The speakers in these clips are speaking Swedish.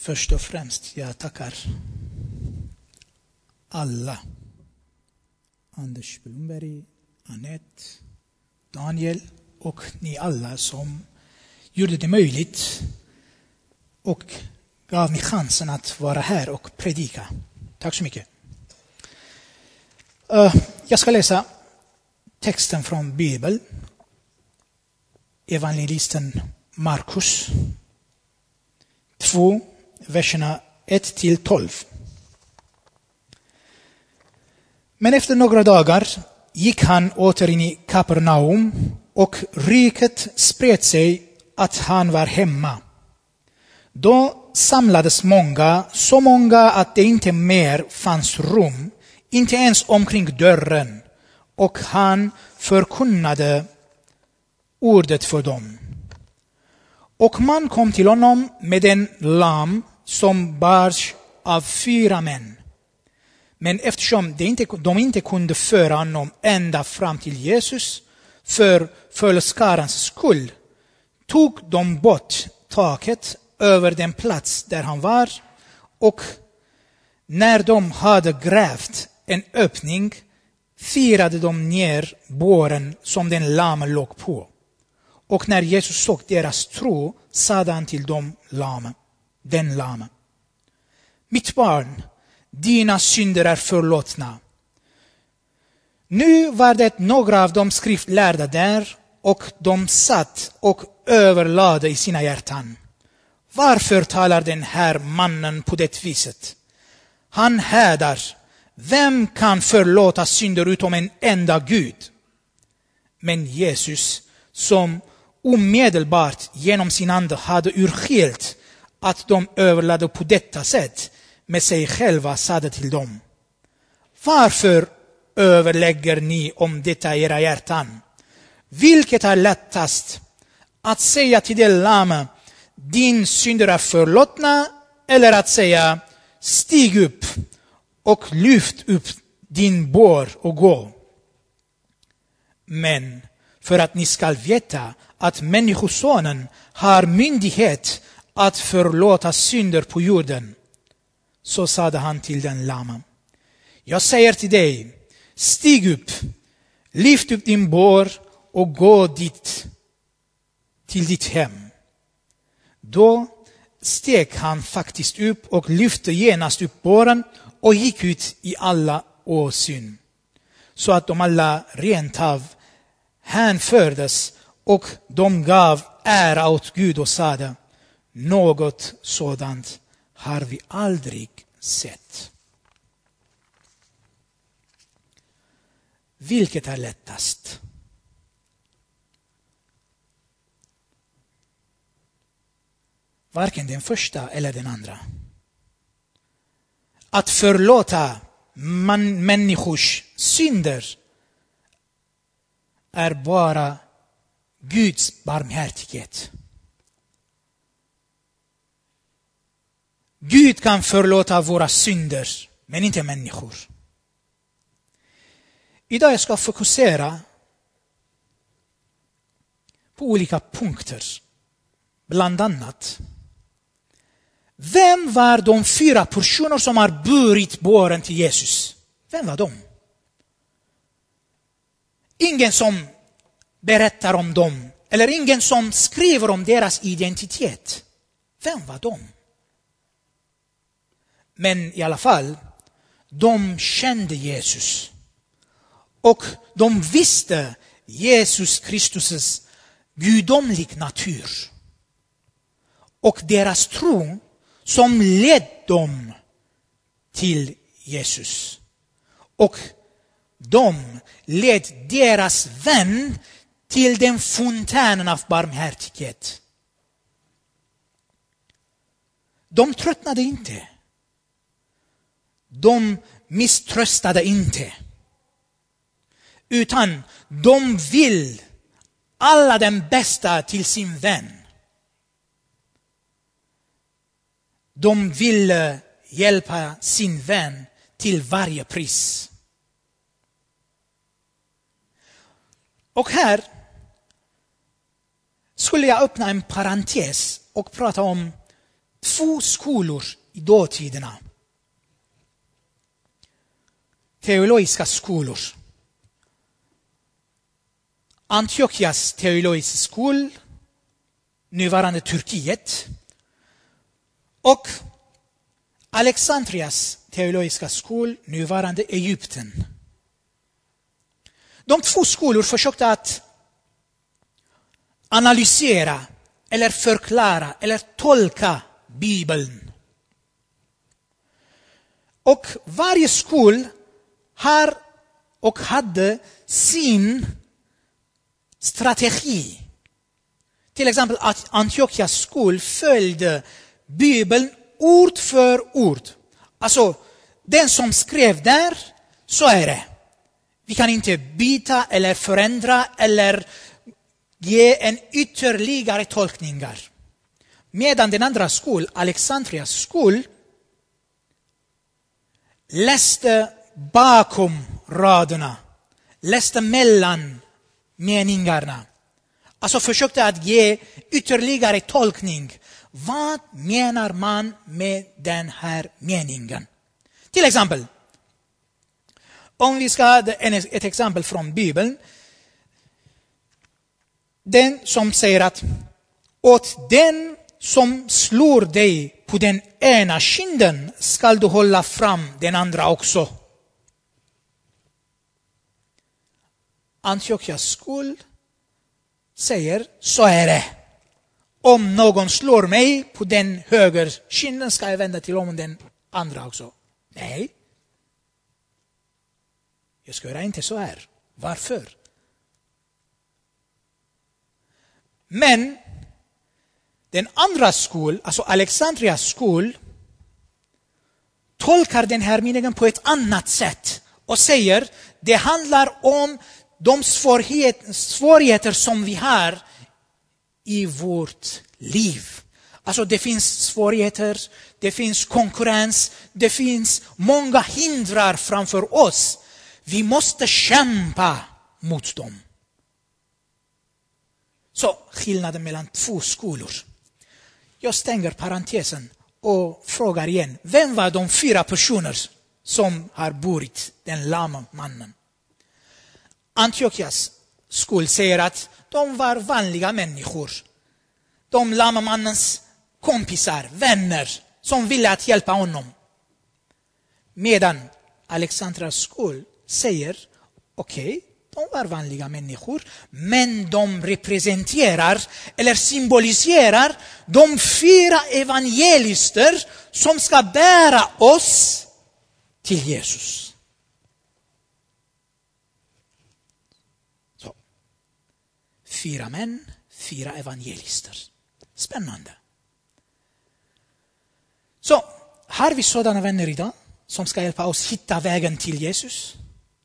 Först och främst, jag tackar alla. Anders Blomberg, Annette, Daniel och ni alla som gjorde det möjligt och gav mig chansen att vara här och predika. Tack så mycket. Jag ska läsa texten från Bibeln. Evangelisten Markus 2, verserna 1-12. Men efter några dagar gick han åter in i Kapernaum och ryktet spred sig att han var hemma. Då samlades många, så många att det inte mer fanns rum, inte ens omkring dörren, och han förkunnade ordet för dem. Och man kom till honom med en lam som bars av 4 män. Men eftersom de inte kunde föra honom ända fram till Jesus för följeskarans skull, tog de bort taket över den plats där han var, och när de hade grävt en öppning firade de ner båren som den lame låg på. Och när Jesus såg deras tro sade han till den lame: Mitt barn, dina synder är förlåtna. Nu var det några av de skriftlärda där, och de satt och överlade i sina hjärtan: Varför talar den här mannen på det viset? Han hädar. Vem kan förlåta synder utom en enda Gud? Men Jesus, som omedelbart genom sin ande hade urskilt att de överlade på detta sätt med sig själva, sade till dem: Varför överlägger ni om detta i era hjärtan? Vilket är lättast, att säga till det lame: Din synder är förlåtna, eller att säga: Stig upp och lyft upp din bår och gå? Men för att ni ska veta att människosonen har myndighet att förlåta synder på jorden, så sade han till den lama: Jag säger till dig, stig upp, lyft upp din bår och gå till ditt hem. Då steg han faktiskt upp och lyfte genast upp båren och gick ut i alla åsyn, så att de alla rent av hänfördes, och de gav ära åt Gud och sade: Något sådant har vi aldrig sett. Vilket är lättast? Varken den första eller den andra. Att förlåta människors synder är bara Guds barmhärtighet. Gud kan förlåta våra synder, men inte människor. Idag jag ska fokusera på olika punkter. Bland annat: vem var de 4 personer som har burit båren till Jesus? Vem var de? Ingen som berättar om dem, eller ingen som skriver om deras identitet. Vem var de? Men i alla fall, de kände Jesus. Och de visste Jesus Kristus gudomlig natur. Och deras tro som led dem till Jesus. Och de led deras vän till den fontänen av barmhärtighet. De tröttnade inte. De misströstade inte. Utan de vill alla den bästa till sin vän. De ville hjälpa sin vän till varje pris. Och här skulle jag öppna en parentes och prata om 2 skolor i dåtiderna. Teologiska skolor. Antiochias teologiska skol, nuvarande Turkiet, och Alexandrias teologiska skol, nuvarande Egypten. De 2 skolor försökte att analysera eller förklara eller tolka Bibeln. Och varje skol har och hade sin strategi. Till exempel att Antiochias skol följde Bibeln ord för ord. Alltså, den som skrev där, så är det. Vi kan inte byta eller förändra eller ge en ytterligare tolkningar. Medan den andra skol, Alexandrias skol, läste bakom raderna, läste mellan meningarna. Alltså försökte att ge ytterligare tolkning. Vad menar man med den här meningen? Till exempel, om vi ska ha ett exempel från Bibeln. Den som säger att åt den som slår dig på den ena kinden skall du hålla fram den andra också. Antiochias skol säger, så är det. Om någon slår mig på den höger kinden ska jag vända till om den andra också. Nej. Jag ska göra inte så här. Varför? Men den andra skol, alltså Alexandrias skol, tolkar den här meningen på ett annat sätt och säger, det handlar om de svårigheter som vi har i vårt liv. Alltså det finns svårigheter, det finns konkurrens, det finns många hindrar framför oss. Vi måste kämpa mot dem. Så skillnaden mellan 2 skolor. Jag stänger parentesen och frågar igen. Vem var de 4 personer som har burit den lama mannen? Antiochias skol säger att de var vanliga människor. De lama mannens kompisar, vänner som ville att hjälpa honom. Medan Alexandras skol säger, okej, de var vanliga människor, men de representerar eller symboliserar de 4 evangelister som ska bära oss till Jesus. Så. 4 män, 4 evangelister. Spännande. Så, har vi sådana vänner idag som ska hjälpa oss hitta vägen till Jesus?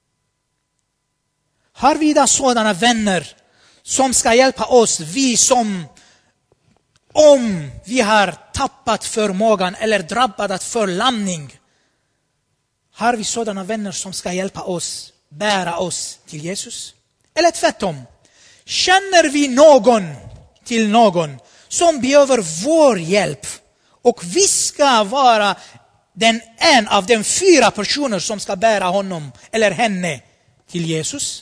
Har vi idag sådana vänner som ska hjälpa oss, vi som, om vi har tappat förmågan eller drabbat av förlamning, har vi sådana vänner som ska hjälpa oss, bära oss till Jesus? Eller tvärtom, känner vi någon till någon som behöver vår hjälp och vi ska vara en av de 4 personer som ska bära honom eller henne till Jesus?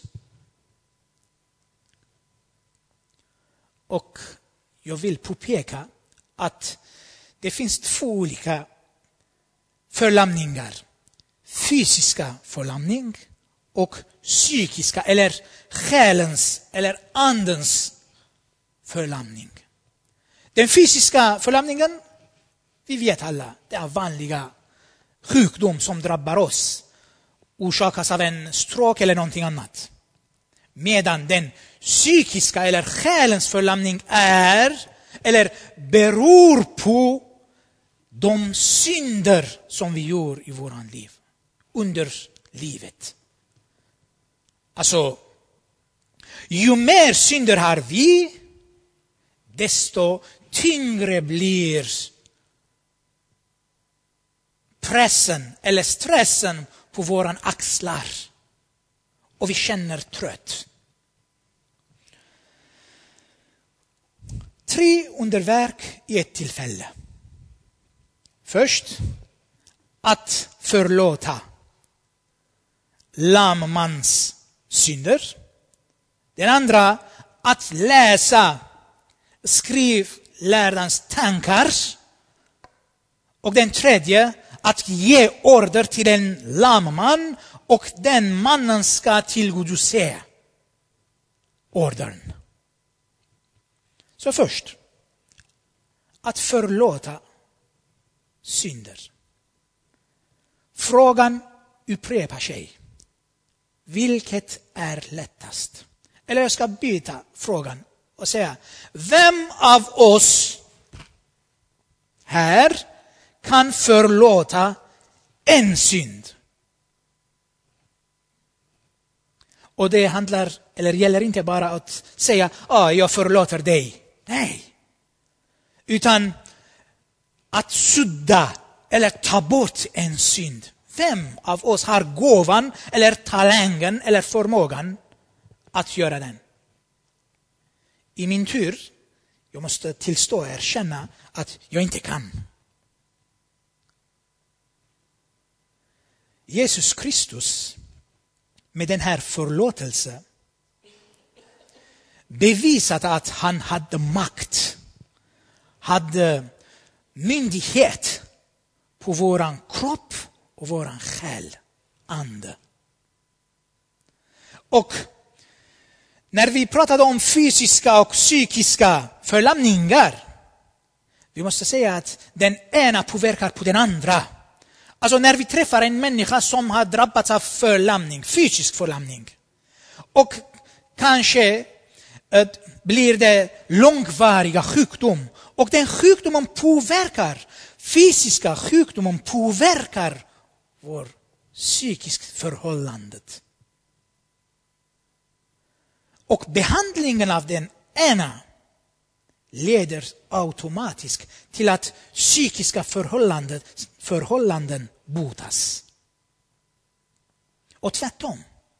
Och jag vill påpeka att det finns 2 olika förlamningar. Fysiska förlamning och psykiska eller själens eller andens förlamning. Den fysiska förlamningen, vi vet alla, det är vanliga sjukdom som drabbar oss. Orsakas av en stroke eller någonting annat. Medan den psykiska eller själens förlamning är eller beror på de synder som vi gör i våran liv. Under livet. Alltså, ju mer synder har vi, desto tyngre blir pressen eller stressen på våran axlar. Och vi känner trött. 3 underverk i ett tillfälle. Först, att förlåta lammans synder. Den andra, att läsa skriflärdans tankar. Och den tredje, att ge order till en lamman och den mannen ska tillgodose ordern. Så först, att förlåta synder. Frågan upprepar sig. Vilket är lättast? Eller jag ska byta frågan och säga, vem av oss här kan förlåta en synd? Och det handlar, eller gäller inte bara att säga, jag förlåter dig. Nej. Utan att sudda eller ta bort en synd. Vem av oss har gåvan eller talangen eller förmågan att göra den? I min tur, jag måste tillstå och erkänna att jag inte kan. Jesus Kristus med den här förlåtelsen bevisade att han hade makt, hade myndighet på våran kropp och våran själ, ande. Och när vi pratade om fysiska och psykiska förlamningar, vi måste säga att den ena påverkar på den andra. Alltså när vi träffar en människa som har drabbats av förlamning, fysisk förlamning, och kanske blir det långvariga sjukdom, och den sjukdomen påverkar, fysiska sjukdomen påverkar vår psykiska förhållandet. Och behandlingen av den ena leder automatiskt till att psykiska förhållanden botas. Och tvärtom.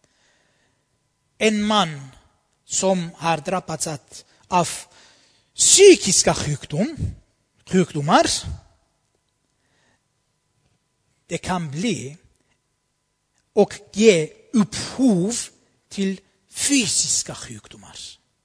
En man som har drabbats av psykiska sjukdomar, det kan bli och ge upphov till fysiska sjukdomar.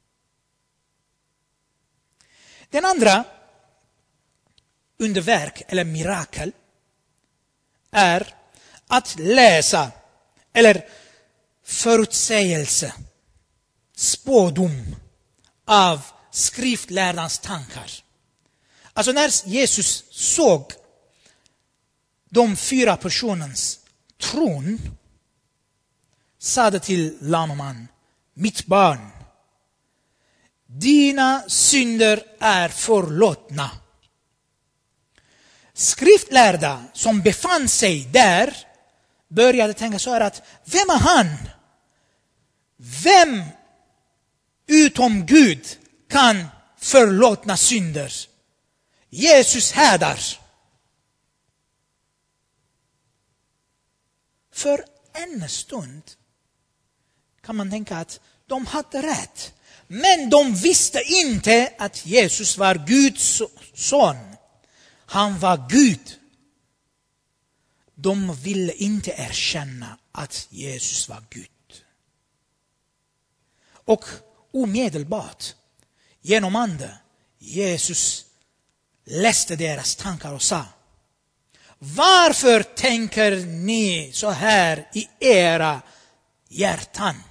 Den andra underverk eller mirakel är att läsa eller förutsägelse, spådom av skriftlärdans tankar. Alltså när Jesus såg de 4 personernas tron, sade till lamman, mitt barn, dina synder är förlåtna. Skriftlärda som befann sig där började tänka så här att, vem är han? Vem utom Gud kan förlåtna synder? Jesus härdar. För en stund kan man tänka att de hade rätt. Men de visste inte att Jesus var Guds son. Han var Gud. De ville inte erkänna att Jesus var Gud. Och omedelbart, genom ande, Jesus läste deras tankar och sa, varför tänker ni så här i era hjärtan?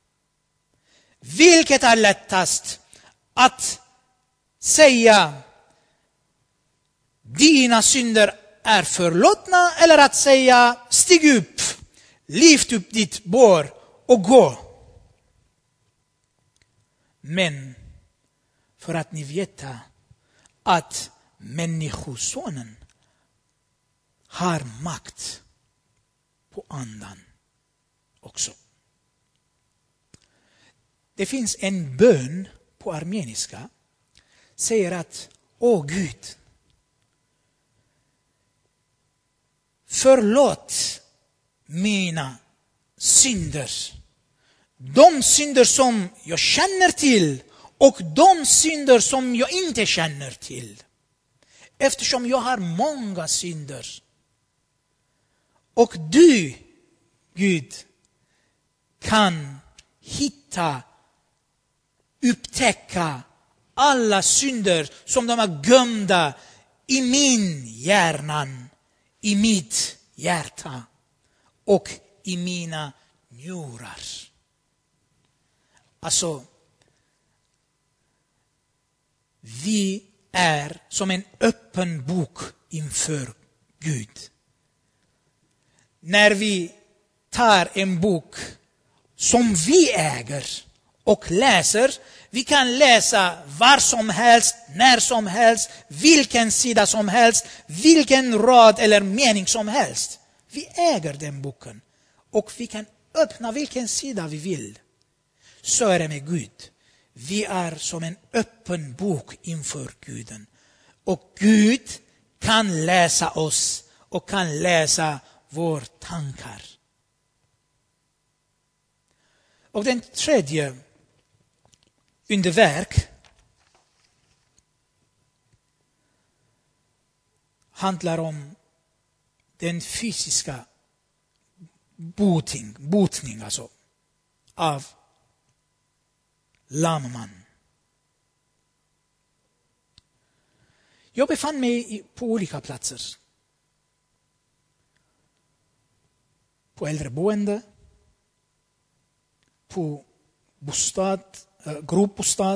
Vilket är lättast, att säga dina synder är förlåtna, eller att säga stig upp, lyft upp ditt bår och gå? Men för att ni vet att människosonen har makt på andan också. Det finns en bön på armeniska, säger att, åh Gud, förlåt mina synder. De synder som jag känner till och de synder som jag inte känner till. eftersom jag har många synder. Och du, Gud, kan hitta, upptäcka alla synder som de är gömda i min hjärnan, i mitt hjärta och i mina njurar. Alltså, vi är som en öppen bok inför Gud. När vi tar en bok som vi äger och läser, vi kan läsa var som helst, när som helst, vilken sida som helst, vilken rad eller mening som helst. Vi äger den boken och vi kan öppna vilken sida vi vill. Så är det med Gud. Vi är som en öppen bok inför Guden. Och Gud kan läsa oss och kan läsa våra tankar. Och den tredje underverk handlar om den fysiska botning alltså, av lamman. Jag befann mig på olika platser. På äldreboende, på gruppbostad,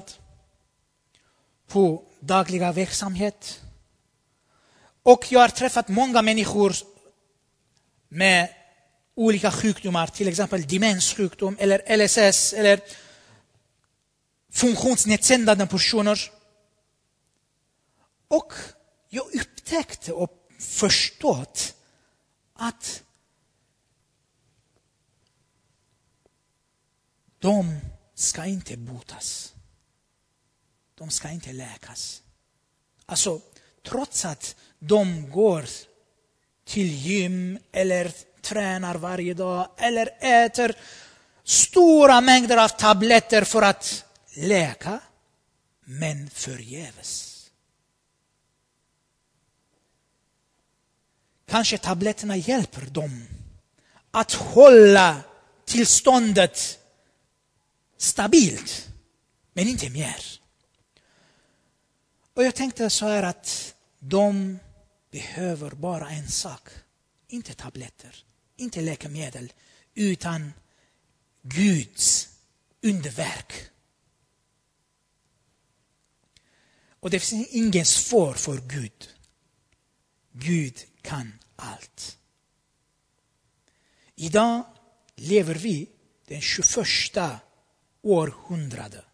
på dagliga verksamhet. Och jag har träffat många människor med olika sjukdomar, till exempel demenssjukdom eller LSS eller funktionsnedsättande personer. Och jag upptäckte och förstått att de ska inte botas. De ska inte läkas. Alltså, trots att de går till gym eller tränar varje dag eller äter stora mängder av tabletter för att läka, men förgäves. Kanske tabletterna hjälper dem att hålla tillståndet stabilt, men inte mer. Och jag tänkte så här att de behöver bara en sak. Inte tabletter, inte läkemedel, utan Guds underverk. Och det finns ingen svår för Gud. Gud kan allt. Idag lever vi den 21:a århundrade.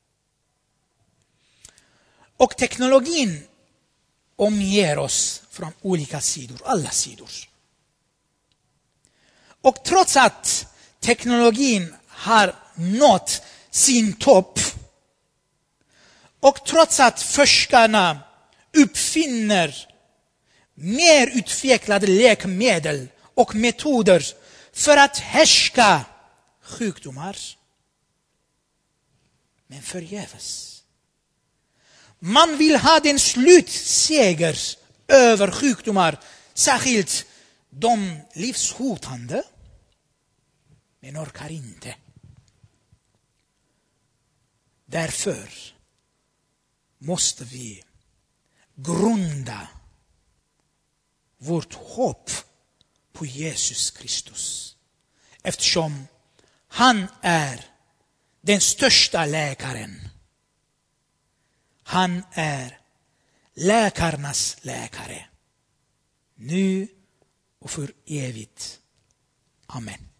Och teknologin omger oss från olika sidor, alla sidor. Och trots att teknologin har nått sin topp, och trots att forskarna uppfinner mer utvecklade läkemedel och metoder för att härska sjukdomar, men förgäves. Man vill ha den slutseger över sjukdomar, särskilt de livshotande, men orkar inte. Därför måste vi grunda vårt hopp på Jesus Kristus. Eftersom han är den största läkaren. Han är läkarnas läkare. Nu och för evigt. Amen.